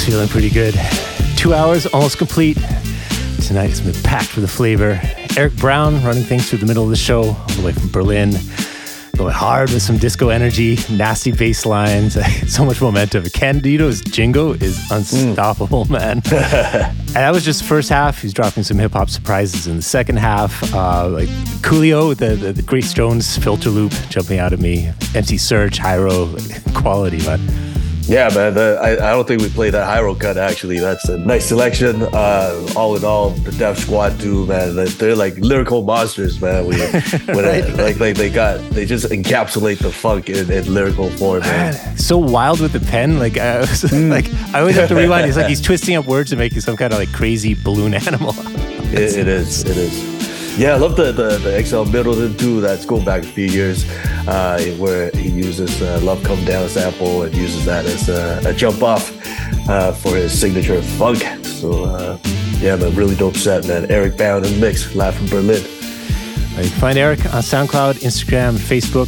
Feeling pretty good. 2 hours, almost complete. Tonight has been packed with a flavor. Eric Brown running things through the middle of the show, all the way from Berlin. Going hard with some disco energy, nasty bass lines, so much momentum. Candido's jingo is unstoppable, man. And that was just the first half. He's dropping some hip-hop surprises in the second half. Like Coolio with the Grace Jones filter loop jumping out at me. MC Serge, Hyro, quality, man. Yeah, man. I don't think we played that Hyro cut, actually. That's a nice selection. All in all, the Def Squad too, man. They're like lyrical monsters, man. They just encapsulate the funk in lyrical form, man. So wild with the pen. Like I always have to rewind. It's like he's twisting up words and making some kind of like crazy balloon animal. It is. Yeah, I love the XL Middleton too. That's going back a few years, where he uses Love Come Down sample and uses that as a jump off for his signature funk. So yeah, man, really dope set, man. Eric Brown in the mix, live from Berlin. You can find Eric on SoundCloud, Instagram, Facebook,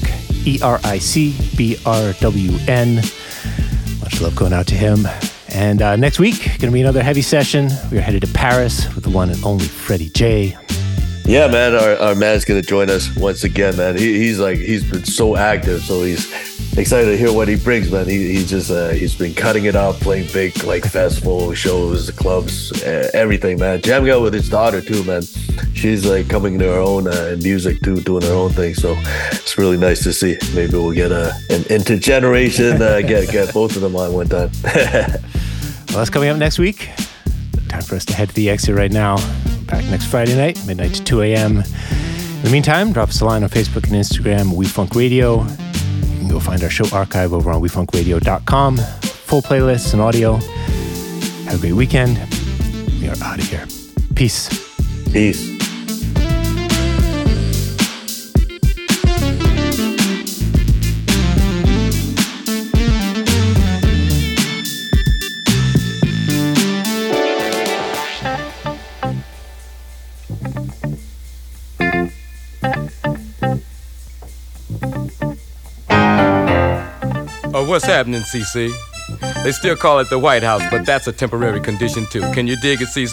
EricBRWN. Much love going out to him. And next week, going to be another heavy session. We're headed to Paris with the one and only Freddie J. Yeah, man, our man's gonna join us once again, man. He's been so active, so he's excited to hear what he brings, man. He's been cutting it up, playing big like festival shows, clubs, everything, man. Jamming out with his daughter too, man. She's like coming into her own in music too, doing her own thing. So it's really nice to see. Maybe we'll get an intergeneration, get both of them on one time. Well, that's coming up next week. Time for us to head to the exit right now. Back next Friday night, midnight to 2 a.m. In the meantime, drop us a line on Facebook and Instagram, WeFunk Radio. You can go find our show archive over on wefunkradio.com. Full playlists and audio. Have a great weekend. We are out of here. Peace. Peace. What's happening, CC? They still call it the White House, but that's a temporary condition too. Can you dig it, CC?